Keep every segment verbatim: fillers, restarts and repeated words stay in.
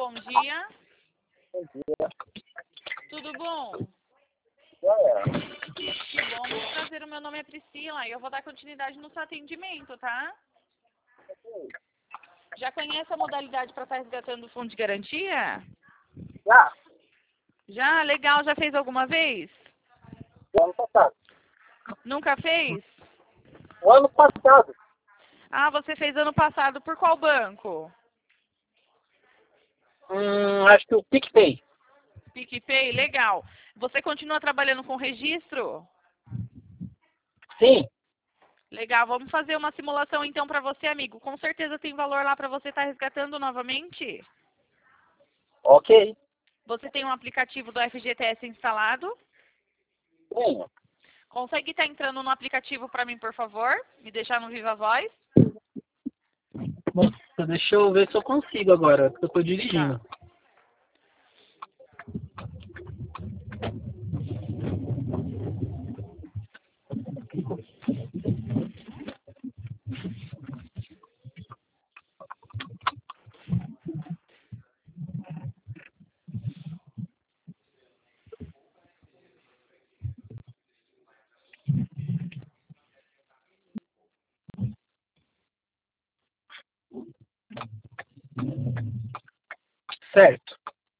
bom dia. Bom dia. Tudo bom? Olha, Que bom, muito prazer. O meu nome é Priscila e eu vou dar continuidade no seu atendimento, tá? Já conhece a modalidade para estar resgatando o fundo de garantia? já, Já? Legal. Já fez alguma vez? o ano passado. Nunca fez? O ano passado, Ah, você fez ano passado. Por qual banco? hum, acho que o PicPay. PicPay? Legal. Você continua trabalhando com registro? Sim, Legal. Vamos fazer uma simulação então para você, amigo. Com certeza tem valor lá para você estar resgatando novamente. ok. Você tem um aplicativo do F G T S instalado? Tenho. Consegue estar entrando no aplicativo para mim, por favor? Me deixar no Viva Voz? Nossa, deixa eu ver se eu consigo agora, porque eu tô dirigindo. Tá. Certo.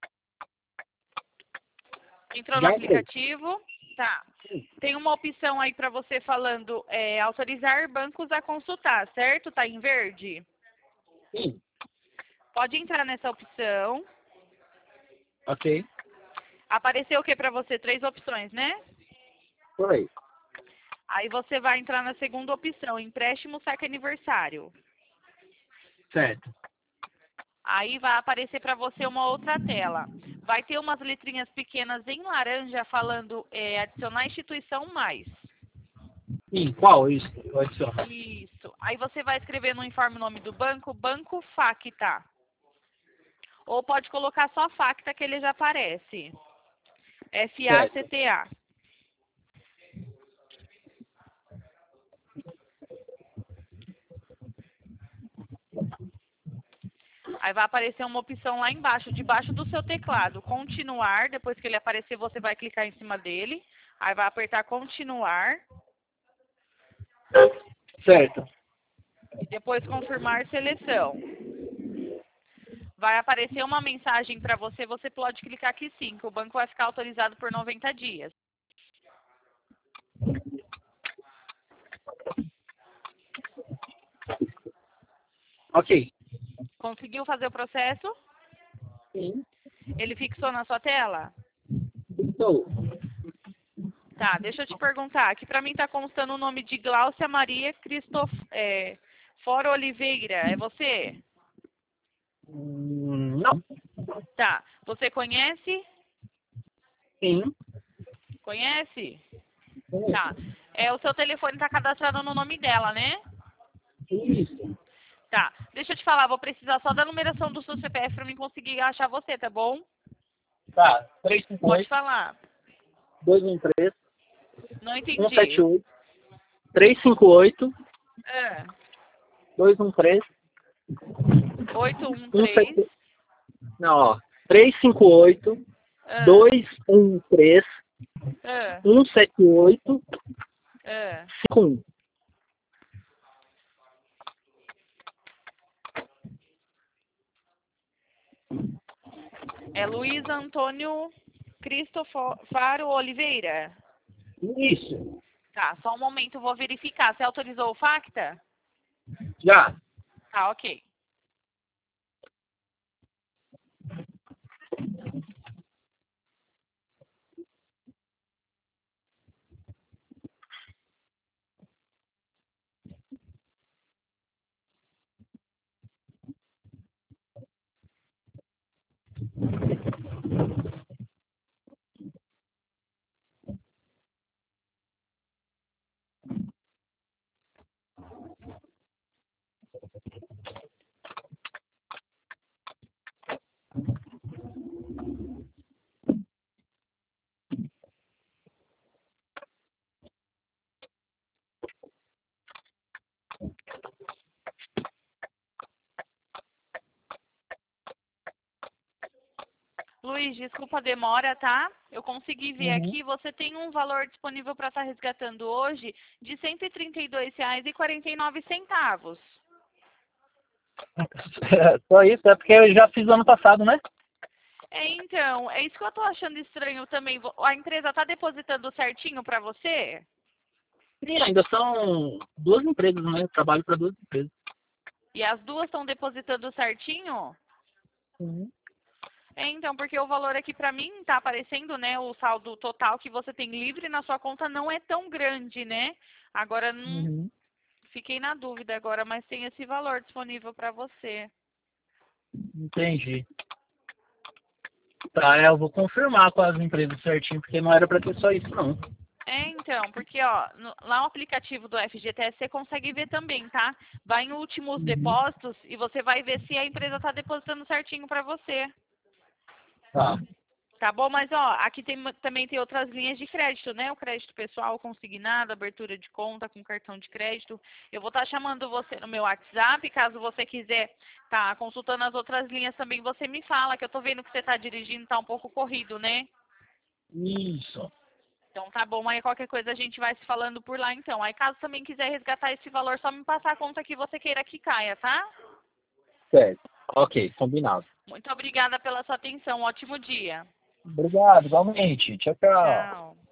Entrou no Já entrei. aplicativo? Tá. Tem uma opção aí para você falando é, autorizar bancos a consultar, certo? Tá em verde? Sim, Pode entrar nessa opção. ok. Apareceu o que para você? Três opções, né? Foi. Aí você vai entrar na segunda opção, empréstimo saque aniversário. Certo. Aí vai aparecer para você uma outra tela. Vai ter umas letrinhas pequenas em laranja falando é, adicionar instituição mais. Sim, qual isso? Eu adiciono. Isso. Aí você vai escrever no informe o nome do banco, Banco Facta. Ou pode colocar só Facta que ele já aparece. F A C Certo. T A. Aí vai aparecer uma opção lá embaixo, debaixo do seu teclado. Continuar. Depois que ele aparecer, você vai clicar em cima dele. Aí vai apertar continuar. Certo. E depois confirmar seleção. Vai aparecer uma mensagem para você. Você pode clicar aqui sim, que o banco vai ficar autorizado por noventa dias. Ok. Conseguiu fazer o processo? Sim. Ele fixou na sua tela? Estou. Tá, deixa eu te perguntar. Aqui para mim tá constando o nome de Gláucia Maria Cristof... É, Fora Oliveira. É você? Hum, não. Tá. Você conhece? Sim. Conhece? Tá. Isso. É, o seu telefone tá cadastrado no nome dela, né? Isso. Tá. Deixa eu te falar, vou precisar só da numeração do seu C P F para mim conseguir achar você, tá bom? Tá. três cinco Pode oito, falar. dois um três, Não um sete entendi. oito. três cinco oito, É. dois um três, oito um um três. sete. Não, ó. três cinco oito, É. dois um três, É. um sete oito, É. cinco um. É Luiz Antônio Cristofaro Oliveira. Isso. Tá, só um momento, vou verificar. Você autorizou o Facta? Já. Tá, ok. Luiz, desculpa a demora, tá? Eu consegui ver Uhum. aqui, você tem um valor disponível para estar resgatando hoje de cento e trinta e dois reais e quarenta e nove centavos. Só isso, é porque eu já fiz ano passado, né? É, então, é isso que eu tô achando estranho também. Vo- A empresa tá depositando certinho para você? E ainda são duas empresas, né? Eu trabalho para duas empresas. E as duas estão depositando certinho? Uhum. É, então, porque o valor aqui para mim tá aparecendo, né, o saldo total que você tem livre na sua conta não é tão grande, né? Agora não Uhum. fiquei na dúvida agora, mas tem esse valor disponível para você. Entendi. Tá, é, eu vou confirmar com as empresas certinho, porque não era para ter só isso, não. É, então, porque ó, no- lá no aplicativo do F G T S você consegue ver também, tá? Vai em últimos Uhum. depósitos e você vai ver se a empresa tá depositando certinho para você. Tá. Tá bom? Mas, ó, aqui tem, também tem outras linhas de crédito, né? O crédito pessoal consignado, abertura de conta com cartão de crédito. Eu vou estar chamando você no meu WhatsApp, caso você quiser tá consultando as outras linhas também, você me fala, que eu tô vendo que você tá dirigindo, tá um pouco corrido, né? Isso. Então tá bom, aí qualquer coisa a gente vai se falando por lá então. Aí caso também quiser resgatar esse valor, só me passar a conta que você queira que caia, tá? Certo. Ok, combinado. Muito obrigada pela sua atenção, ótimo dia. Obrigado, igualmente. Tchau, tchau. Tchau.